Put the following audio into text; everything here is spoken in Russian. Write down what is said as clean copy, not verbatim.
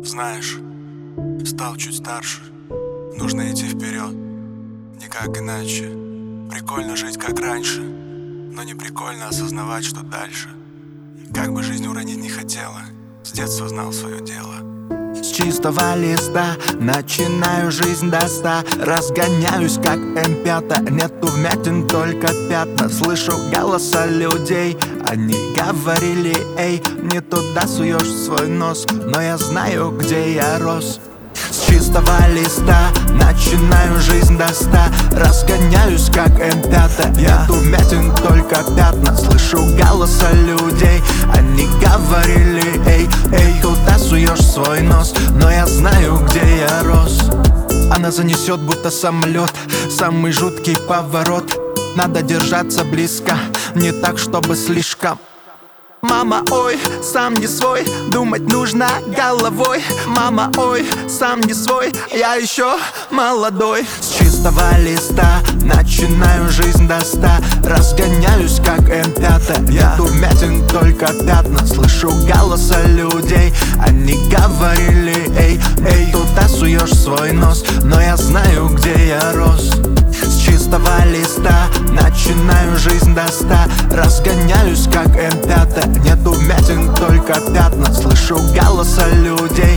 Знаешь, стал чуть старше, нужно идти вперед, никак иначе. Прикольно жить как раньше, но не прикольно осознавать, что дальше. Как бы жизнь уронить не хотела, с детства знал свое дело. С чистого листа начинаю жизнь до 100. Разгоняюсь как М5, нету вмятин, только пятна. Слышу голоса людей, они говорили: эй, не туда суешь свой нос. Но я знаю, где я рос. С чистого листа начинаю жизнь до 100. Разгоняюсь как М5, нету вмятин, только пятна. Слышу голоса людей, они говорили: эй, эй, куда суешь свой нос. Но я знаю, где я рос. Она занесет, будто самолет, самый жуткий поворот. Надо держаться близко, не так, чтобы слишком. Мама, ой, сам не свой, думать нужно головой. Мама, ой, сам не свой, я еще молодой. С чистого листа начинаю жизнь до 100. Разгоняюсь как М5, нету вмятин, только пятна. Слышу голоса людей, они говорили: эй, эй, туда суешь свой нос. Но я знаю, где я рос. С чистого листа начинаю жизнь до 100. Разгоняюсь как М5, нету вмятин, только пятна. Слышу голоса людей,